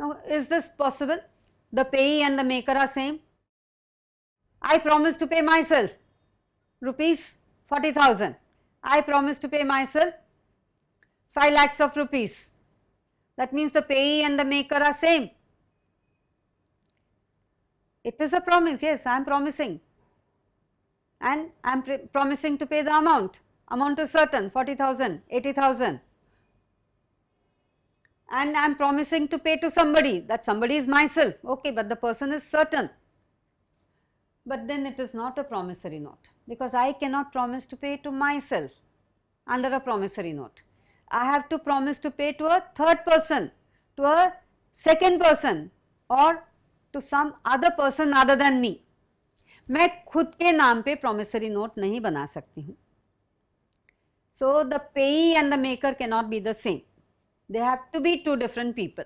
Now, is this possible? The payee and the maker are same. I promise to pay myself rupees 40,000. I promise to pay myself 5 lakhs of rupees. That means the payee and the maker are same. It is a promise, yes, I am promising, and I am promising to pay the amount. Amount is certain, 40,000, 80,000, and I am promising to pay to somebody. That somebody is myself, okay, but the person is certain. But then it is not a promissory note, because I cannot promise to pay to myself under a promissory note. I have to promise to pay to a third person, to a second person, or to some other person other than me. मैं खुद के नाम पे promissory note नहीं बना सकती हूँ. So the payee and the maker cannot be the same. They have to be two different people.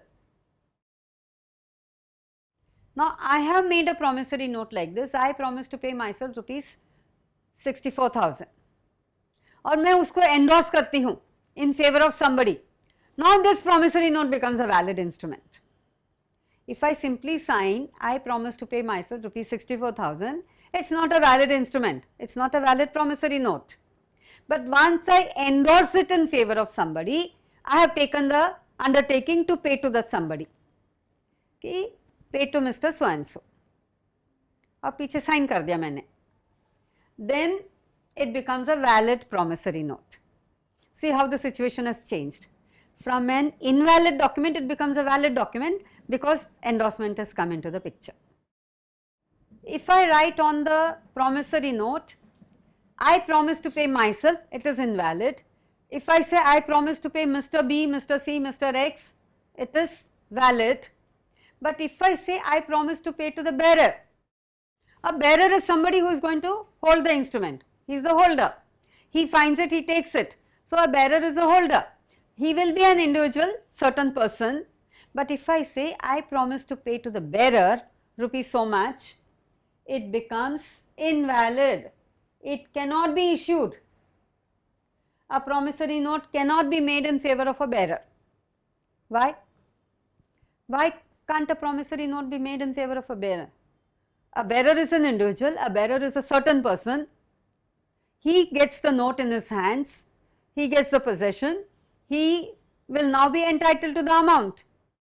Now I have made a promissory note like this. I promise to pay myself rupees 64,000. और मैं उसको endorse करती हूँ in favor of somebody. Now this promissory note becomes a valid instrument. If I simply sign, I promise to pay myself rupees 64,000, it's not a valid instrument, it's not a valid promissory note. But once I endorse it in favor of somebody, I have taken the undertaking to pay to that somebody. Okay, pay to Mr. So and so. और पीछे sign कर दिया मैंने. Then it becomes a valid promissory note. See how the situation has changed. From an invalid document, it becomes a valid document because endorsement has come into the picture. If I write on the promissory note, I promise to pay myself, it is invalid. If I say I promise to pay Mr. B, Mr. C, Mr. X, it is valid. But if I say I promise to pay to the bearer, a bearer is somebody who is going to hold the instrument. He is the holder. He finds it, he takes it. So a bearer is a holder. He will be an individual, certain person. But if I say I promise to pay to the bearer rupees so much, it becomes invalid. It cannot be issued. A promissory note cannot be made in favor of a bearer. Why? Why can't a promissory note be made in favor of a bearer? A bearer is an individual, a bearer is a certain person. He gets the note in his hands, he gets the possession, he will now be entitled to the amount.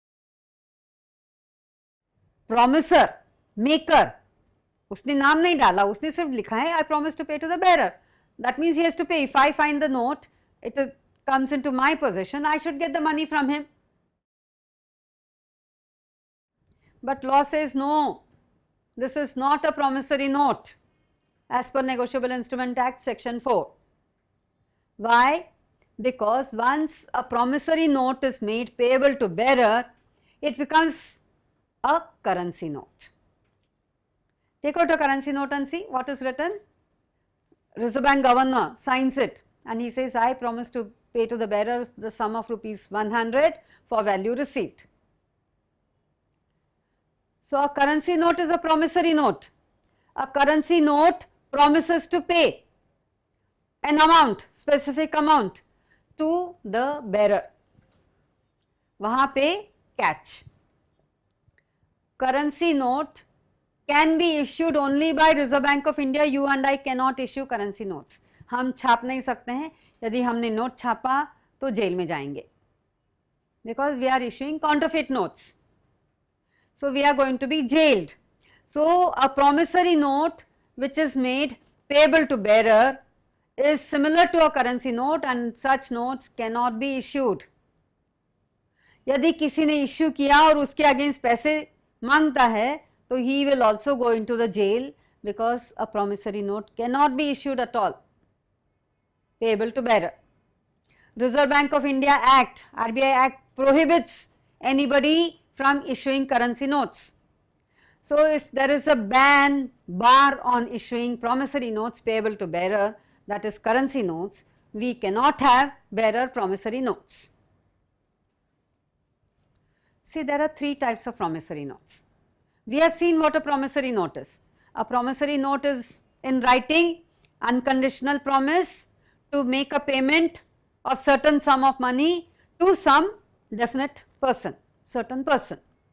Promisor, maker, उसने नाम नहीं डाला, उसने सिर्फ लिखा है I promise to pay to the bearer. That means he has to pay. If I find the note, it comes into my possession, I should get the money from him. But law says no, this is not a promissory note as per Negotiable Instrument Act section 4. Why? Because once a promissory note is made payable to bearer, it becomes a currency note. Take out a currency note and see what is written. Reserve Bank Governor signs it and he says, I promise to pay to the bearer the sum of rupees 100 for value received. So a currency note is a promissory note. A currency note promises to pay an amount, specific amount to the bearer. वहाँ पे catch. Currency note can be issued only by Reserve Bank of India. You and I cannot issue currency notes. हम छाप नहीं सकते हैं. यदि हमने note छापा तो जेल में जाएंगे. Because we are issuing counterfeit notes. So we are going to be jailed. So a promissory note which is made payable to bearer is similar to a currency note and such notes cannot be issued. यदि किसी ने issue किया और उसके against पैसे मांगता है तो he will also go into the jail because a promissory note cannot be issued at all payable to bearer. Reserve Bank of India Act, RBI Act prohibits anybody from issuing currency notes. So if there is a bar on issuing promissory notes payable to bearer, that is currency notes, we cannot have bearer promissory notes. See, there are three types of promissory notes. We have seen what a promissory note is. A promissory note is in writing, unconditional promise to make a payment of certain sum of money to some definite person, certain person.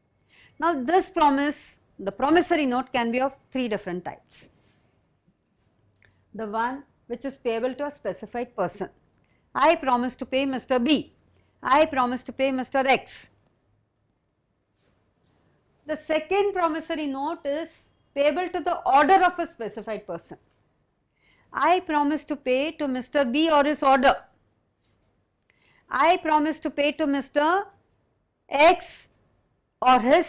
Now this promise, the promissory note can be of three different types. The one which is payable to a specified person. I promise to pay Mr. B. I promise to pay Mr. X. The second promissory note is payable to the order of a specified person. I promise to pay to Mr. B or his order. I promise to pay to Mr. X or his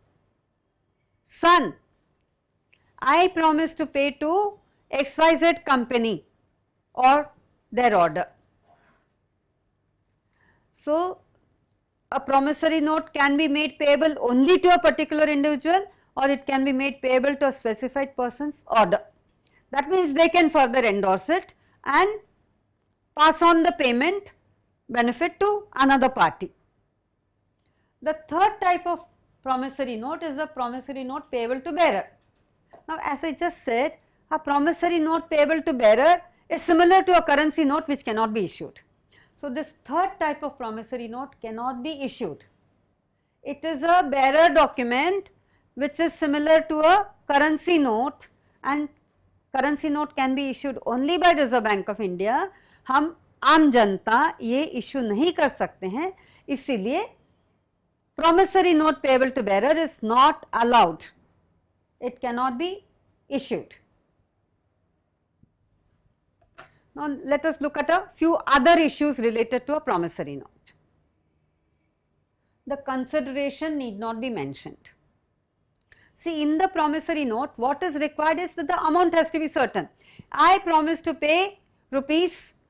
son. I promise to pay to XYZ company or their order. So, a promissory note can be made payable only to a particular individual, or it can be made payable to a specified person's order. That means they can further endorse it and pass on the payment benefit to another party. The third type of promissory note is a promissory note payable to bearer. Now, as I just said, a promissory note payable to bearer is similar to a currency note which cannot be issued. So, this third type of promissory note cannot be issued. It is a bearer document which is similar to a currency note, and currency note can be issued only by Reserve Bank of India. हम आम जनता ये issue नहीं कर सकते हैं, इसीलिए promissory note payable to bearer is not allowed. It cannot be issued. Now let us look at a few other issues related to a promissory note. The consideration need not be mentioned. See, in the promissory note, what is required is that the amount has to be certain. I promise to pay rupees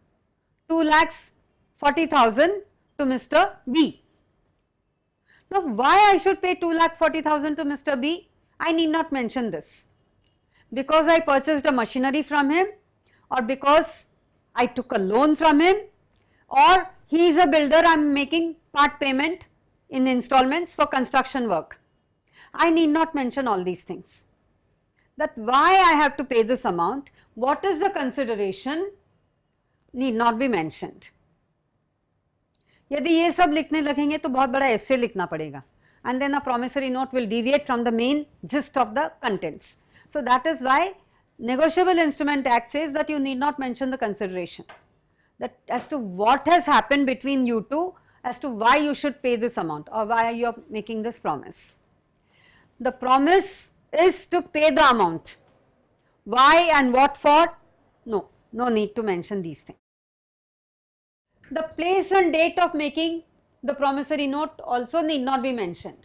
2,40,000 to Mr. B. Now, why I should pay 2,40,000 to Mr. B? I need not mention this. Because I purchased a machinery from him, or because I took a loan from him, or he is a builder, I am making part payment in installments for construction work. I need not mention all these things. That why I have to pay this amount, what is the consideration, need not be mentioned. यदि ये सब लिखने लगेंगे तो बहुत बड़ा essay लिखना पड़ेगा, and then a promissory note will deviate from the main gist of the contents. So that is why Negotiable Instrument Act says that you need not mention the consideration, that as to what has happened between you two, as to why you should pay this amount or why you are making this promise. The promise is to pay the amount. Why and what for? No, no need to mention these things. The place and date of making the promissory note also need not be mentioned.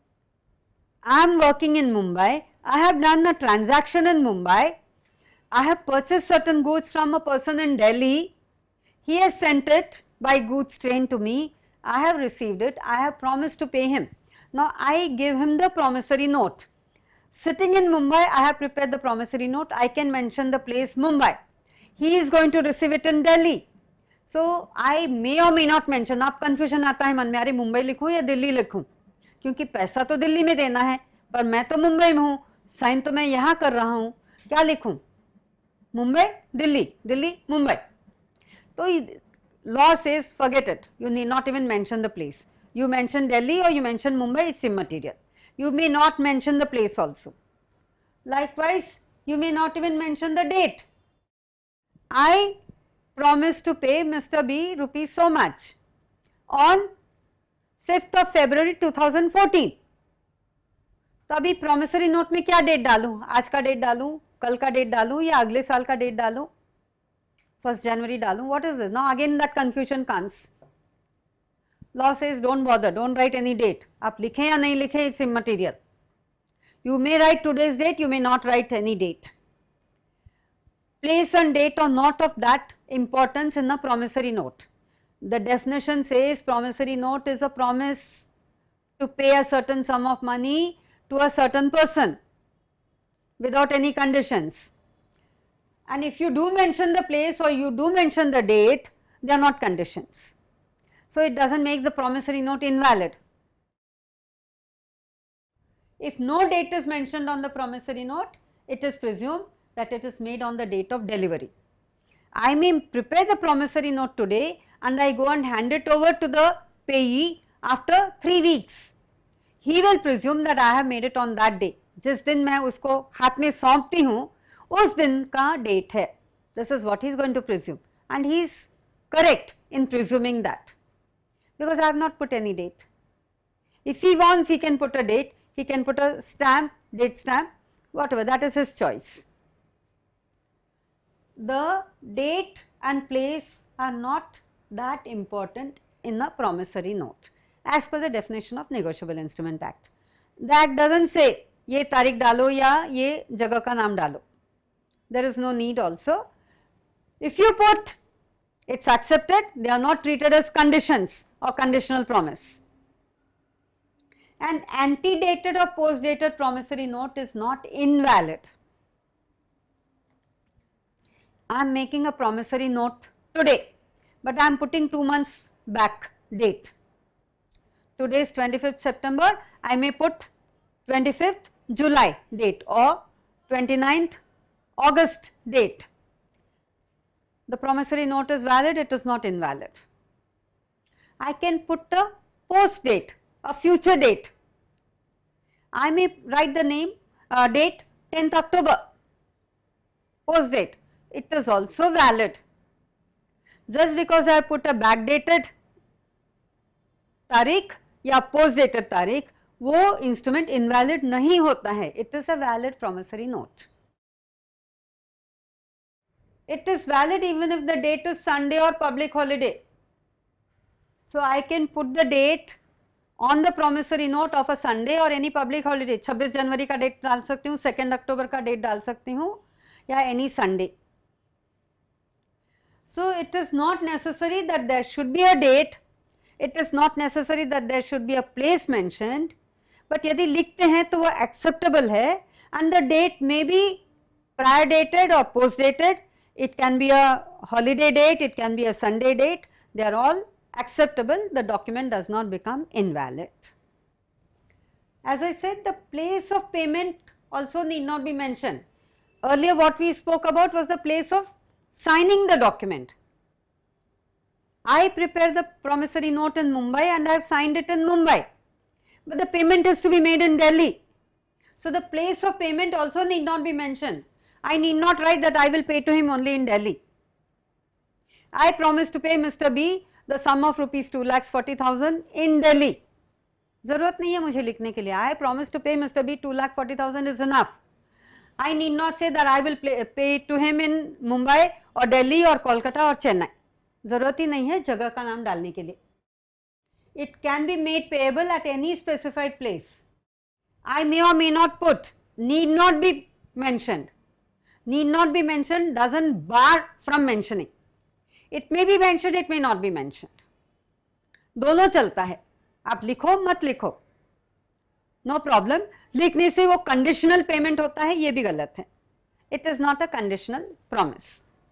I am working in Mumbai. I have done a transaction in Mumbai. I have purchased certain goods from a person in Delhi. He has sent it by goods train to me. I have received it. I have promised to pay him. Now I give him the promissory note. Sitting in Mumbai, I have prepared the promissory note. I can mention the place Mumbai. He is going to receive it in Delhi. So I may or may not mention. आप confusion आता है मन में, अरे मुंबई लिखूं या दिल्ली लिखूं, क्योंकि पैसा तो दिल्ली में देना है पर मैं तो मुंबई में हूँ, साइन तो मैं यहाँ कर रहा हूँ, क्या लिखूं, मुंबई दिल्ली, दिल्ली मुंबई. तो law says forget it, you need not even mention the place. You mention Delhi or you mention Mumbai, it's immaterial. You may not mention the place also. Likewise, you may not even mention the date. I promise to pay Mr. B rupees so much on 5th of February 2014. तो अभी promissory note में क्या date डालूं, आज का date डालूं, कल का डेट डालूं या अगले साल का डेट डालूं, 1st January डालूं, what is this? Now again that confusion comes. Law says don't bother, don't write any date. आप लिखें या नहीं लिखें, it's immaterial. You may write today's date, you may not write any date. Place and date are not of that importance in a promissory note. The definition says promissory note is a promise to pay a certain sum of money to a certain person without any conditions. And if you do mention the place or you do mention the date, they are not conditions. So it doesn't make the promissory note invalid. If no date is mentioned on the promissory note, it is presumed that it is made on the date of delivery. I may prepare the promissory note today and I go and hand it over to the payee after 3 weeks. he will presume that I have made it on that day. जिस दिन मैं उसको हाथ में सौंपती हूँ उस दिन का date है. This is what he is going to presume, and he is correct in presuming that, because I have not put any date. If he wants, he can put a date, he can put a stamp, date stamp, whatever, that is his choice. The date and place are not that important in a promissory note as per the definition of Negotiable Instrument Act. The Act doesn't say ये तारीख डालो या ये जगह का नाम डालो. There is no need also. If you put, it's accepted, they are not treated as conditions or conditional promise. An antedated or post-dated promissory note is not invalid. I am making a promissory note today, but I am putting 2 months back date. Today is 25th September, I may put 25th July date or 29th August date. The promissory note is valid, it is not invalid. I can put a post date, a future date. I may write the date 10th October, post date. It is also valid. Just because I put a backdated तारीख या post dated तारीख, वो instrument invalid नहीं होता है. It is a valid promissory note. It is valid even if the date is Sunday or public holiday. So I can put the date on the promissory note of a Sunday or any public holiday. 26 जनवरी का date डाल सकती हूँ, 2 अक्टूबर का date डाल सकती हूँ या any Sunday. So it is not necessary that there should be a date, it is not necessary that there should be a place mentioned, but यदि लिखते हैं तो वो acceptable है, and the date may be prior dated or post dated. It can be a holiday date, it can be a Sunday date, they are all acceptable, the document does not become invalid. As I said, the place of payment also need not be mentioned. Earlier what we spoke about was the place of signing the document. I prepare the promissory note in Mumbai and I have signed it in Mumbai, but the payment is to be made in Delhi. So the place of payment also need not be mentioned. I need not write that I will pay to him only in Delhi. I promise to pay Mr. B the sum of rupees 2,40,000 in Delhi. जरूरत नहीं है मुझे लिखने के लिए. I promise to pay Mr. B 2,40,000 is enough. I need not say that I will pay to him in Mumbai or Delhi or Kolkata or Chennai. जरूरत ही नहीं है जगह का नाम डालने के लिए. It can be made payable at any specified place. I may or may not put, need not be mentioned. Need not be mentioned doesn't bar from mentioning. It may be mentioned, it may not be mentioned. दोनों चलता है. आप लिखो मत लिखो, no problem. लिखने से वो conditional payment होता है, ये भी गलत है. It is not a conditional promise.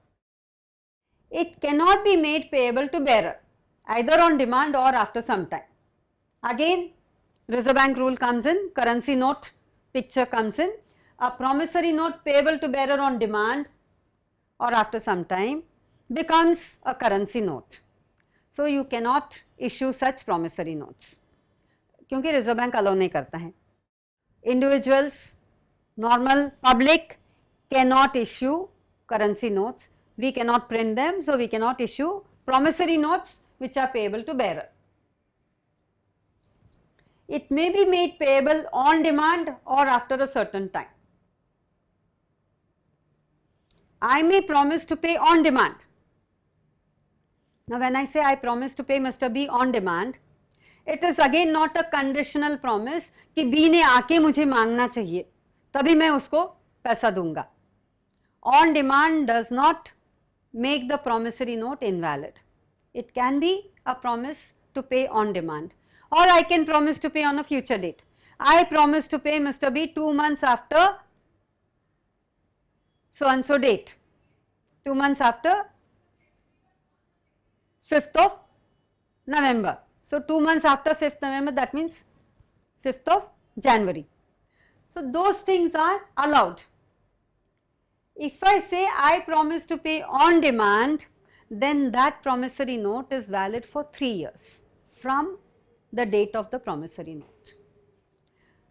It cannot be made payable to bearer, either on demand or after some time. Again, Reserve Bank rule comes in, currency note picture comes in. A promissory note payable to bearer on demand or after some time becomes a currency note. So you cannot issue such promissory notes, क्योंकि Reserve Bank allow नहीं करता है. Individuals, normal public cannot issue currency notes. We cannot print them, so we cannot issue promissory notes which are payable to bearer. It may be made payable on demand or after a certain time. I may promise to pay on demand. Now when I say I promise to pay Mr. B on demand, it is again not a conditional promise कि B ने आके मुझे मांगना चाहिए तभी मैं उसको पैसा दूंगा. On demand does not make the promissory note invalid. It can be a promise to pay on demand, or I can promise to pay on a future date. I promise to pay Mr. B 2 months after so and so date, 2 months after 5th of November. So 2 months after 5th November, that means 5th of January. So those things are allowed. If I say I promise to pay on demand, then that promissory note is valid for 3 years from the date of the promissory note.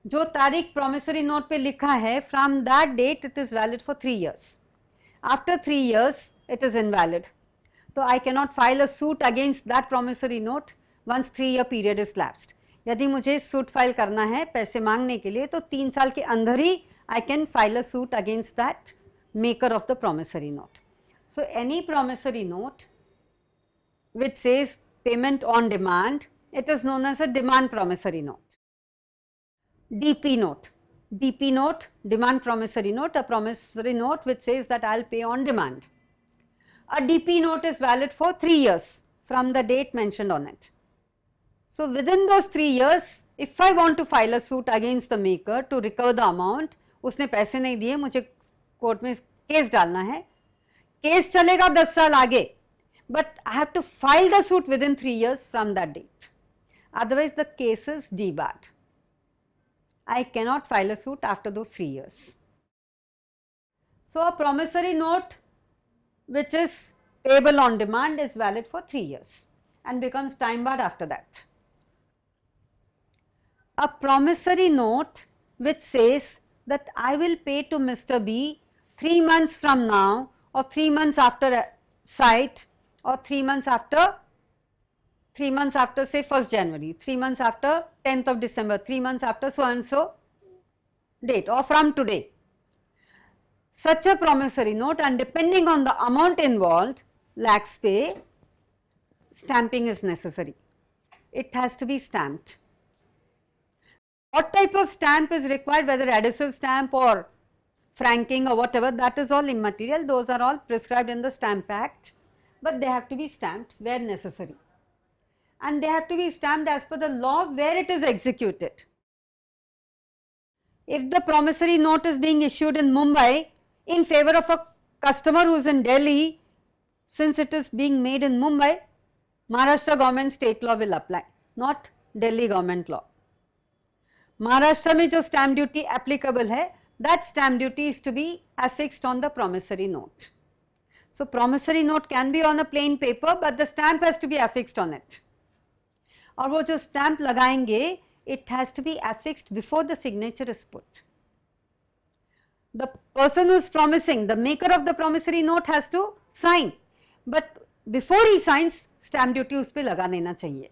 जो तारीख promissory note पे लिखा है, from that date it is valid for 3 years. After 3 years it is invalid. So I cannot file a suit against that promissory note once 3-year period is lapsed. यदि मुझे suit file करना है पैसे मांगने के लिए तो 3 साल के अंदर ही I can file a suit against that maker of the promissory note. So any promissory note which says payment on demand, it is known as a demand promissory note. DP note. DP note, demand promissory note, a promissory note which says that I'll pay on demand. A DP note is valid for 3 years from the date mentioned on it. So within those 3 years, if I want to file a suit against the maker to recover the amount, उसने पैसे नहीं दिए, मुझे court में case डालना है, case चलेगा 10 साल आगे, but I have to file the suit within 3 years from that date. Otherwise the case is debarred. I cannot file a suit after those 3 years. So a promissory note which is payable on demand is valid for 3 years and becomes time barred after that. A promissory note which says that I will pay to Mr. B 3 months from now, or 3 months after a sight, or 3 months after say 1st January, 3 months after 10th of December, 3 months after so and so date, or from today. Such a promissory note, and depending on the amount involved, lakhs pay, stamping is necessary. It has to be stamped. What type of stamp is required, whether adhesive stamp or franking or whatever, that is all immaterial. Those are all prescribed in the Stamp Act, but they have to be stamped where necessary. And they have to be stamped as per the law where it is executed. If the promissory note is being issued in Mumbai in favor of a customer who is in Delhi, since it is being made in Mumbai, Maharashtra government state law will apply, not Delhi government law. Maharashtra में जो stamp duty applicable है, that stamp duty is to be affixed on the promissory note. So promissory note can be on a plain paper, but the stamp has to be affixed on it. और वो जो stamp लगाएंगे, it has to be affixed before the signature is put. The person who is promising, the maker of the promissory note, has to sign, but before he signs, stamp duty उस पे लगा देना चाहिए.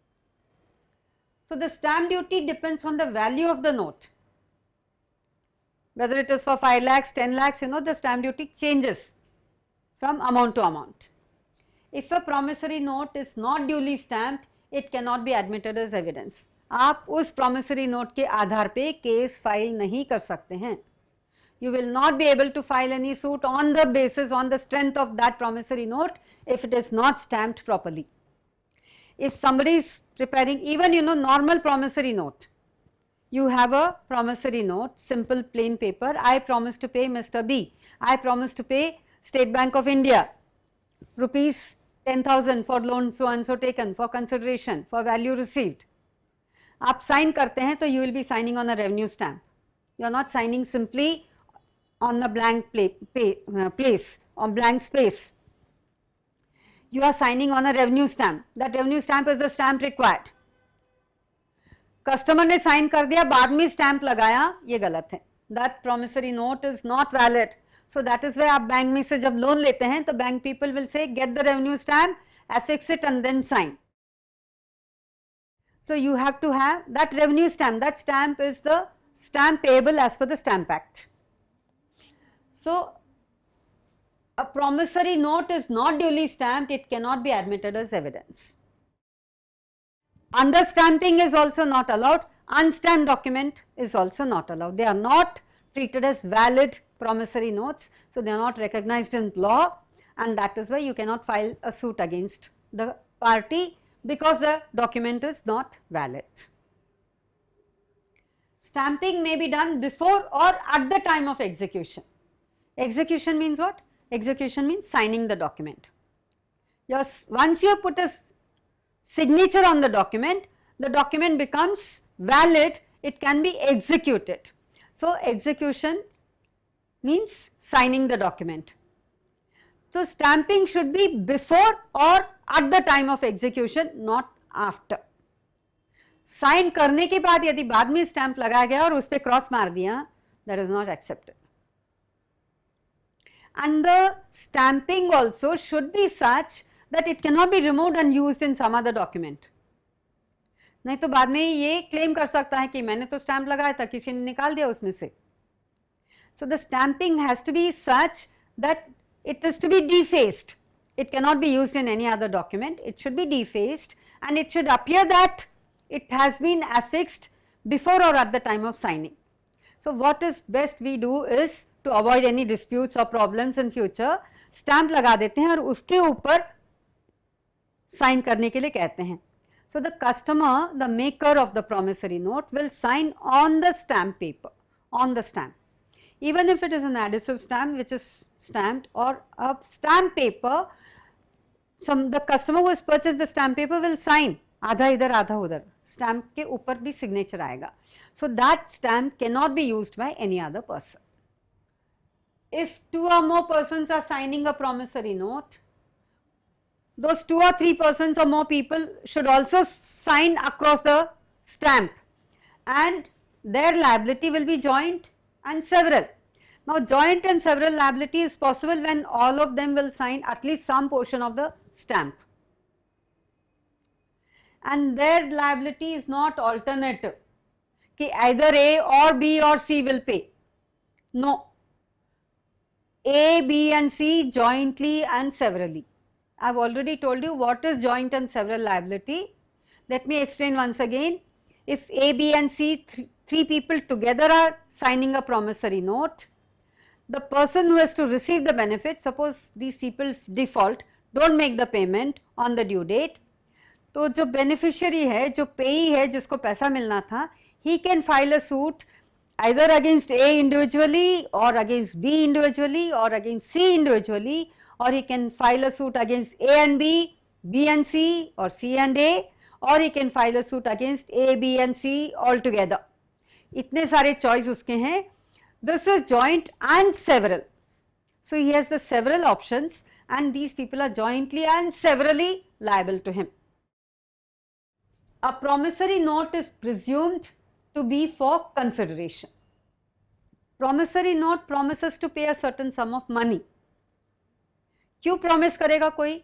So the stamp duty depends on the value of the note. Whether it is for 5 lakhs, 10 lakhs, the stamp duty changes from amount to amount. If a promissory note is not duly stamped, it cannot be admitted as evidence. आप उस promissory note के आधार पे case file नहीं कर सकते हैं. You will not be able to file any suit on the basis, on the strength of that promissory note if it is not stamped properly. If somebody is preparing even normal promissory note, you have a promissory note, simple plain paper, I promise to pay Mr. B, I promise to pay State Bank of India rupees 10,000 for loan so and so taken, for consideration, for value received. आप sign करते हैं तो you will be signing on a revenue stamp. You are not signing simply on the blank place or blank space. You are signing on a revenue stamp. That revenue stamp is the stamp required. Customer ने sign कर दिया, बाद में stamp लगाया, ये गलत है. That promissory note is not valid. So that is why आप बैंक में से जब लोन लेते हैं तो bank people will say get the revenue stamp, affix it and then sign. So you have to have that revenue stamp. That stamp is the stamp payable as per the Stamp Act. So a promissory note is not duly stamped, it cannot be admitted as evidence. Understamping is also not allowed, unstamped document is also not allowed. They are not treated as valid promissory notes, so they are not recognized in law, and that is why you cannot file a suit against the party because the document is not valid. Stamping may be done before or at the time of execution. Execution means what? Execution means signing the document. Once you put a signature on the document becomes valid, it can be executed. So execution means signing the document. So stamping should be before or at the time of execution, not after. Sign करने के बाद यदि बाद में stamp लगाया गया और उस पर क्रॉस मार दिया, that is not accepted. And the stamping also should be such that it cannot be removed and used in some other document. नहीं तो बाद में ये क्लेम कर सकता है कि मैंने तो स्टैंप लगाया था, किसी ने निकाल दिया उसमें से. So the stamping has to be such that it is to be defaced. It cannot be used in any other document. It should be defaced and it should appear that it has been affixed before or at the time of signing. So what is best we do is to avoid any disputes or problems in future, stamp लगा देते हैं और उसके ऊपर sign करने के लिए कहते हैं. So the customer, the maker of the promissory note will sign on the stamp paper, on the stamp. Even if it is an adhesive stamp which is stamped or a stamp paper, the customer who has purchased the stamp paper will sign, आधा इधर आधा उधर, stamp के ऊपर भी signature आएगा. So that stamp cannot be used by any other person. If 2 or more persons are signing a promissory note, those 2 or 3 persons or more people should also sign across the stamp, and their liability will be joint and several. Now joint and several liability is possible when all of them will sign at least some portion of the stamp, and their liability is not alternative कि either A or B or C will pay. No, A, B and C jointly and severally. I have already told you what is joint and several liability. Let me explain once again. If A, B and C, three people together are signing a promissory note, the person who has to receive the benefit, suppose these people default, don't make the payment on the due date, तो जो beneficiary है, जो payee है, जिसको पैसा मिलना था, he can file a suit either against A individually or against B individually or against C individually, or he can file a suit against A and B, B and C, or C and A, or he can file a suit against A, B and C all together. इतने सारे choice उसके हैं. This is joint and several. So he has the several options and these people are jointly and severally liable to him. A promissory note is presumed to be for consideration. Promissory note promises to pay a certain sum of money. क्यों promise करेगा कोई?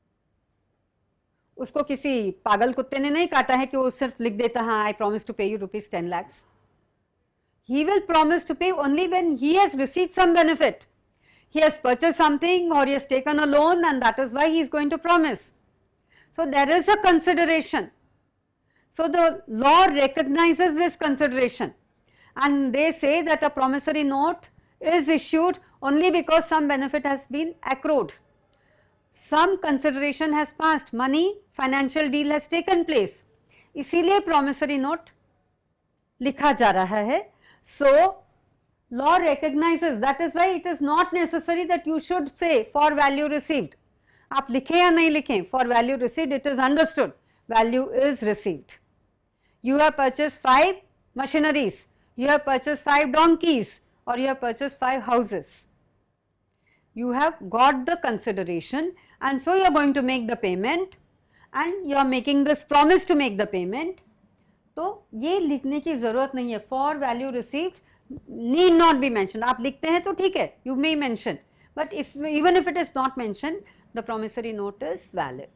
उसको किसी पागल कुत्ते ने नहीं काटा है कि वो सिर्फ लिख देता है I promise to pay you rupees 10 lakhs. He will promise to pay only when he has received some benefit. He has purchased something or he has taken a loan and that is why he is going to promise. So there is a consideration. So the law recognizes this consideration and they say that a promissory note is issued only because some benefit has been accrued. Some consideration has passed, money, financial deal has taken place. इसीलिए promissory note लिखा जा रहा है. So law recognizes, that is why it is not necessary that you should say for value received. आप लिखें या नहीं लिखें, for value received, it is understood, value is received. You have purchased 5 machineries, you have purchased 5 donkeys, or you have purchased 5 houses. You have got the consideration and so you are going to make the payment and you are making this promise to make the payment. तो ये लिखने की जरूरत नहीं है. For value received need not be mentioned. आप लिखते हैं तो ठीक है, you may mention, but even if it is not mentioned, the promissory note is valid.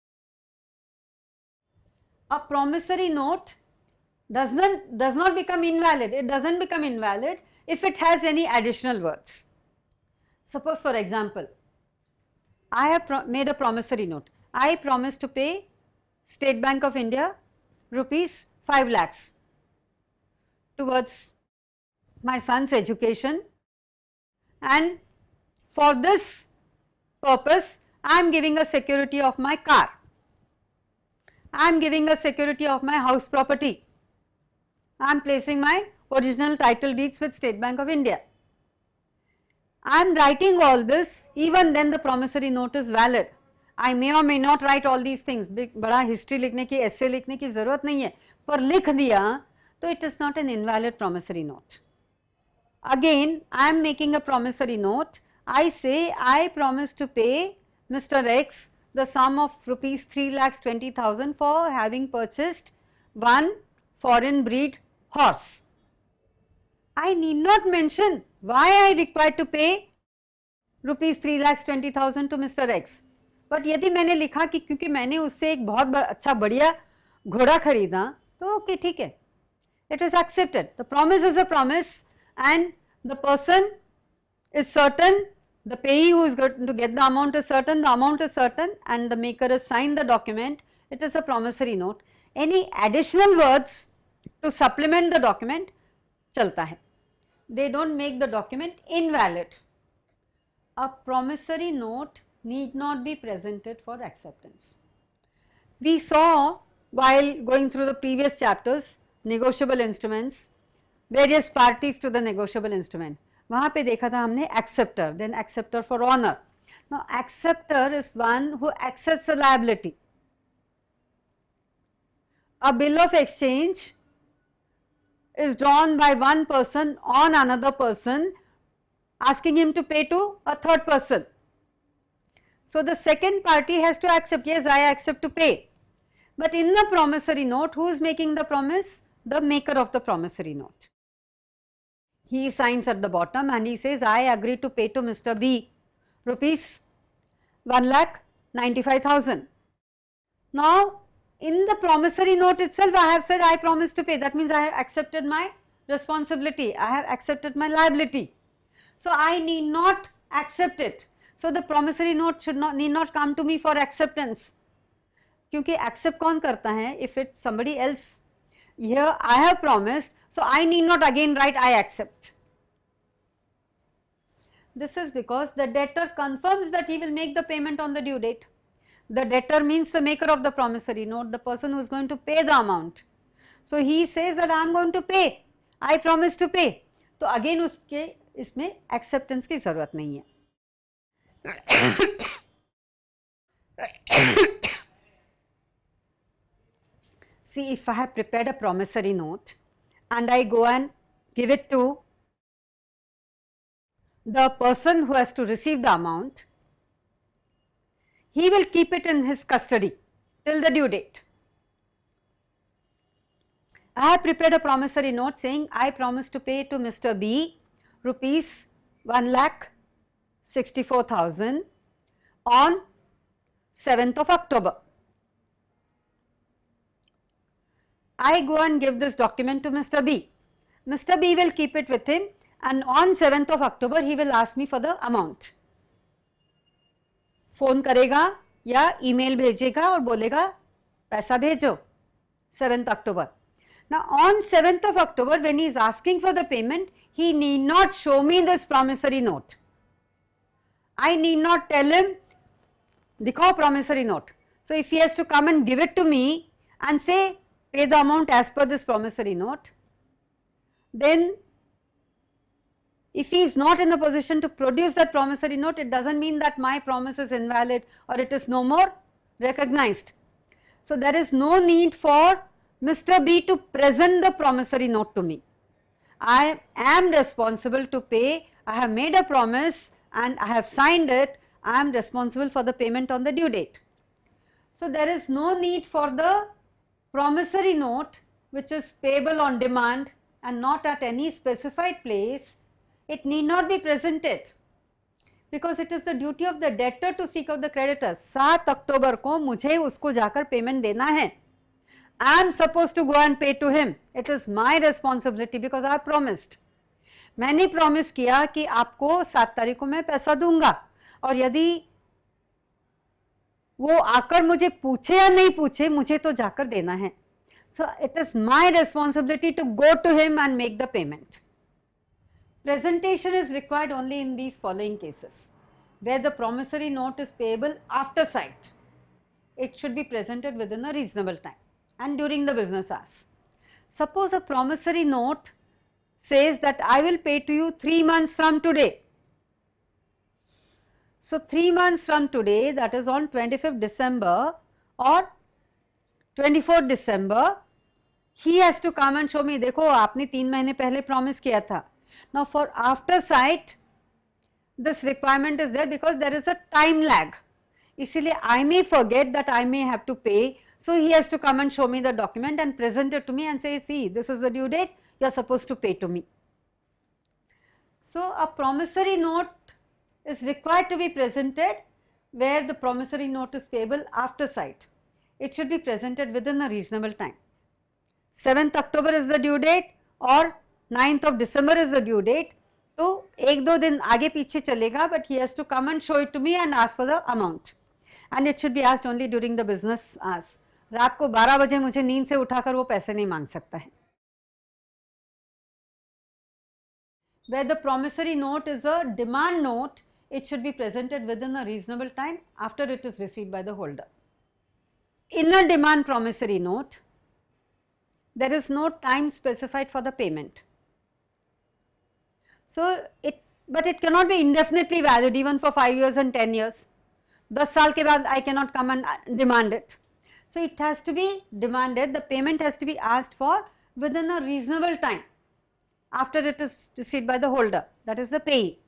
A promissory note does not become invalid. It doesn't become invalid if it has any additional words. Suppose for example, I have made a promissory note. I promise to pay State Bank of India rupees 5 lakhs towards my son's education, and for this purpose I am giving a security of my car, I am giving a security of my house property, I am placing my original title deeds with State Bank of India. I am writing all this, even then the promissory note is valid. I may or may not write all these things. बड़ा history लिखने की, essay लिखने की जरूरत नहीं है, पर लिख दिया तो it is not an invalid promissory note. Again, I am making a promissory note. I say I promise to pay Mr. X the sum of rupees 3,20,000 for having purchased 1 foreign breed horse. I need not mention why I required to pay rupees 3,20,000 to Mr. X. But यदि मैंने लिखा कि क्योंकि मैंने उससे एक बहुत अच्छा बढ़िया घोड़ा खरीदा, तो ओके ठीक है, it is accepted. The promise is a promise and the person is certain, the payee who is going to get the amount is certain, the amount is certain, and the maker has signed the document. It is a promissory note. Any additional words to supplement the document चलता है. They don't make the document invalid. A promissory note need not be presented for acceptance. We saw while going through the previous chapters negotiable instruments, various parties to the negotiable instrument. वहाँ पे देखा था हमने acceptor, then acceptor for honor. Now acceptor is one who accepts a liability. A bill of exchange is drawn by one person on another person, asking him to pay to a third person. So the second party has to accept, yes, I accept to pay. But in the promissory note, who is making the promise? The maker of the promissory note. He signs at the bottom and he says, I agree to pay to Mr. B rupees 1,95,000. Now, in the promissory note itself, I have said I promise to pay. That means I have accepted my responsibility. I have accepted my liability. So I need not accept it. So the promissory note need not come to me for acceptance. क्योंकि accept कौन करता है? If it's somebody else. Here I have promised, so I need not again write I accept. This is because the debtor confirms that he will make the payment on the due date. The debtor means the maker of the promissory note, the person who is going to pay the amount. So he says that I am going to pay. I promise to pay. तो again उसके इसमें acceptance की जरूरत नहीं है. See, if I have prepared a promissory note and I go and give it to the person who has to receive the amount, he will keep it in his custody till the due date. I have prepared a promissory note saying I promise to pay to Mr. B rupees 1,64,000 on 7th of October. I go and give this document to Mr. B. Mr. B will keep it with him and on 7th of October he will ask me for the amount. Phone करेगा या email भेजेगा और बोलेगा पैसा भेजो 7th October. Now on 7th of October when he is asking for the payment, he need not show me this promissory note. I need not tell him दिखाओ promissory note. So if he has to come and give it to me and say pay the amount as per this promissory note, then if he is not in the position to produce that promissory note, it doesn't mean that my promise is invalid or it is no more recognized. So there is no need for Mr. B to present the promissory note to me. I am responsible to pay. I have made a promise and I have signed it. I am responsible for the payment on the due date. So there is no need for the promissory note which is payable on demand and not at any specified place. It need not be presented because it is the duty of the debtor to seek out the creditors. 7 अक्टूबर को मुझे उसको जाकर payment देना है. I am supposed to go and pay to him. It is my responsibility because I promised. मैंने promise किया कि आपको 7 तारीख को मैं पैसा दूंगा और यदि वो आकर मुझे पूछे या नहीं पूछे, मुझे तो जाकर देना है. So it is my responsibility to go to him and make the payment. Presentation is required only in these following cases, where the promissory note is payable after sight. It should be presented within a reasonable time and during the business hours. Suppose a promissory note says that I will pay to you 3 months from today. So 3 months from today, that is on 25th December or 24th December, he has to come and show me, देखो आपने 3 महीने पहले promise किया था. Now for after sight, this requirement is there because there is a time lag. इसीलिए I may forget that I may have to pay So he has to come and show me the document and present it to me and say, see, this is the due date, you are supposed to pay to me. So a promissory note is required to be presented where the promissory note is payable after sight. It should be presented within a reasonable time. 7th October is the due date or 9th of December is the due date. So, 1-2 दिन आगे पीछे चलेगा, but he has to come and show it to me and ask for the amount. And it should be asked only during the business hours. रात को 12 बजे मुझे नींद से उठाकर वो पैसे नहीं मांग सकता है. Where the promissory note is a demand note, it should be presented within a reasonable time after it is received by the holder. In a demand promissory note, there is no time specified for the payment. So, but it cannot be indefinitely valid even for 5 years and 10 years. 10 साल के बाद I cannot come and demand it. So, it has to be demanded, the payment has to be asked for within a reasonable time after it is received by the holder, that is the payee.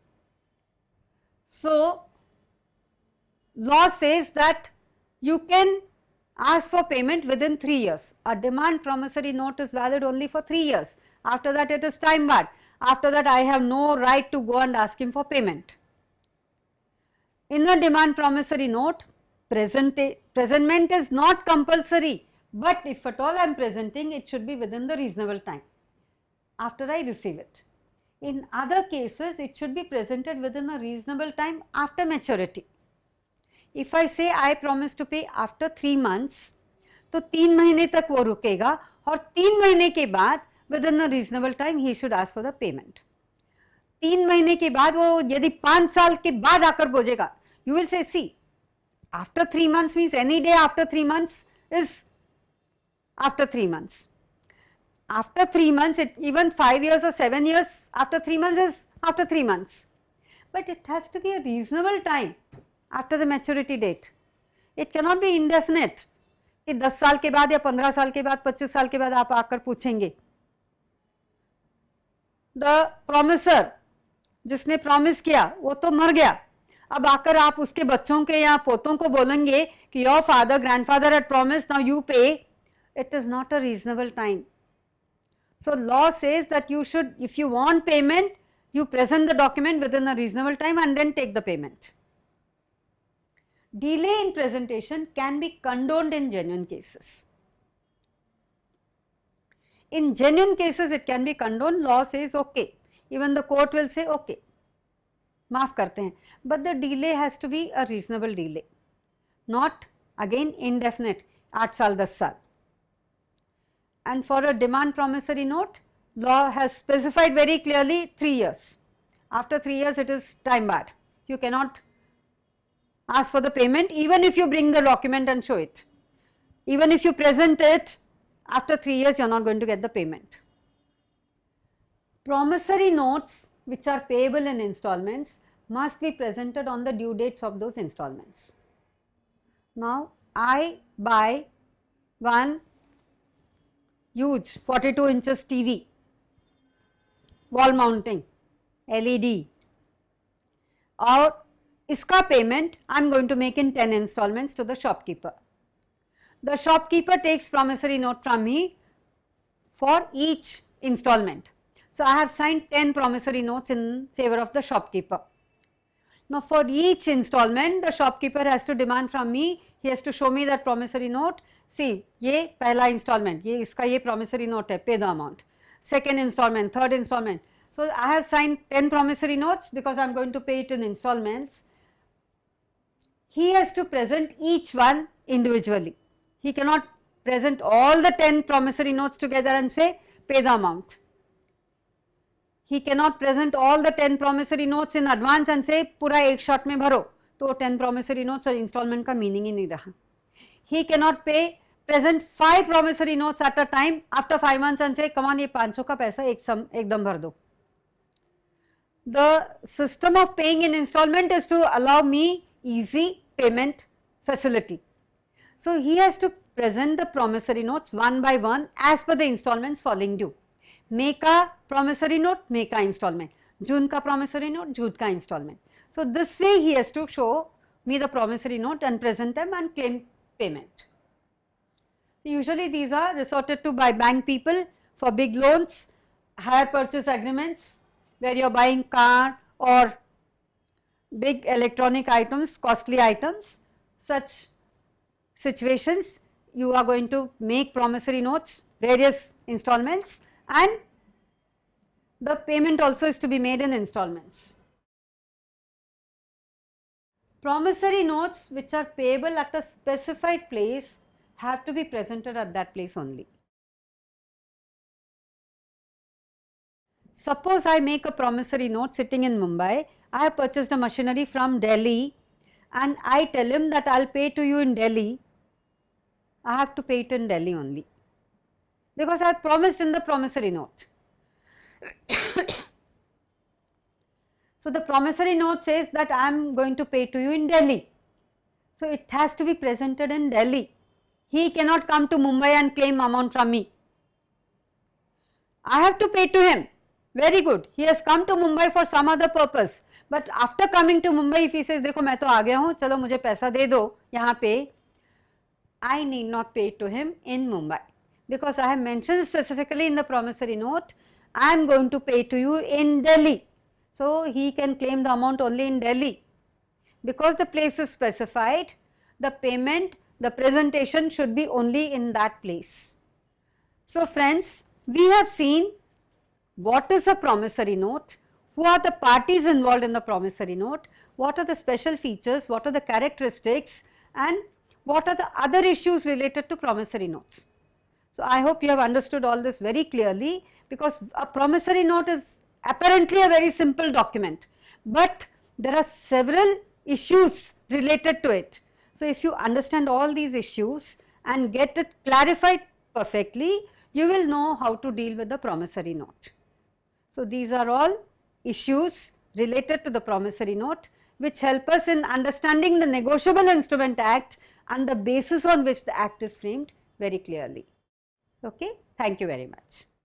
So, law says that you can ask for payment within 3 years. A demand promissory note is valid only for 3 years. After that it is time barred. After that I have no right to go and ask him for payment. In a demand promissory note, presentment is not compulsory, but if at all I am presenting, it should be within the reasonable time after I receive it. In other cases, it should be presented within a reasonable time after maturity. If I say I promise to pay after 3 months, तो 3 महीने तक वो रुकेगा और 3 महीने के बाद within a reasonable time he should ask for the payment. 3 महीने के बाद वो यदि 5 साल के बाद आकर बोलेगा, you will say, see, after 3 months means any day after 3 months is after 3 months. After 3 months, even 5 years or 7 years, after 3 months is after 3 months. But it has to be a reasonable time after the maturity date. It cannot be indefinite कि 10 साल के बाद या 15 साल के बाद 25 साल के बाद आप आकर पूछेंगे. The promisor, जिसने promise किया वो तो मर गया. अब आकर आप उसके बच्चों के या पोतों को बोलेंगे कि your father, grandfather had promised, now you pay. It is not a reasonable time. So law says that you should, if you want payment, you present the document within a reasonable time and then take the payment. Delay in presentation can be condoned in genuine cases. In genuine cases it can be condoned, law says okay, even the court will say okay, माफ करते हैं, but the delay has to be a reasonable delay, not again indefinite, 8 साल 10 साल. And for a demand promissory note, law has specified very clearly 3 years. After 3 years it is time barred. You cannot ask for the payment even if you bring the document and show it. Even if you present it, after 3 years you are not going to get the payment. Promissory notes which are payable in installments must be presented on the due dates of those installments. Now I buy one huge 42 inches TV, wall mounting, LED, और इसका payment I am going to make in 10 installments to the shopkeeper. The shopkeeper takes promissory note from me for each installment. So I have signed 10 promissory notes in favor of the shopkeeper. Now for each installment, the shopkeeper has to demand from me, he has to show me that promissory note. See, ये पहला installment, ये इसका ये promissory note है, pay the amount. Second installment, third installment. So I have signed 10 promissory notes because I am going to pay it in installments. He has to present each one individually. He cannot present all the 10 promissory notes together and say pay the amount. He cannot present all the 10 promissory notes in advance and say पूरा एक shot में भरो, तो 10 promissory notes और installment का meaning ही नहीं रहा. He cannot present 5 promissory notes at a time after 5 months and say come on ये 500 का पैसा एकदम भर दो. The system of paying in installment is to allow me easy payment facility. So he has to present the promissory notes one by one as per the installments falling due. May का promissory note, May का installment. June का promissory note, June का installment. So this way he has to show me the promissory note and present them and claim payment. Usually these are resorted to by bank people for big loans, hire purchase agreements where you are buying car or big electronic items, costly items. Such situations you are going to make promissory notes, various installments, and the payment also is to be made in installments. Promissory notes which are payable at a specified place have to be presented at that place only. Suppose I make a promissory note sitting in Mumbai. I have purchased a machinery from Delhi and I tell him that I will pay to you in Delhi. I have to pay it in Delhi only because I have promised in the promissory note. So the promissory note says that I am going to pay to you in Delhi. So it has to be presented in Delhi. He cannot come to Mumbai and claim amount from me. I have to pay to him. Very good. He has come to Mumbai for some other purpose. But after coming to Mumbai, if he says, देखो मैं तो आ गया हूँ, चलो मुझे पैसा दे दो यहाँ पे, I need not pay to him in Mumbai because I have mentioned specifically in the promissory note, I am going to pay to you in Delhi. So he can claim the amount only in Delhi. Because the place is specified, the payment, the presentation should be only in that place. So friends, we have seen what is a promissory note, who are the parties involved in the promissory note, what are the special features, what are the characteristics, and what are the other issues related to promissory notes. So I hope you have understood all this very clearly, because a promissory note is apparently a very simple document, but there are several issues related to it. So if you understand all these issues and get it clarified perfectly, you will know how to deal with the promissory note. So these are all issues related to the promissory note which help us in understanding the Negotiable Instrument Act and the basis on which the act is framed very clearly. Okay, thank you very much.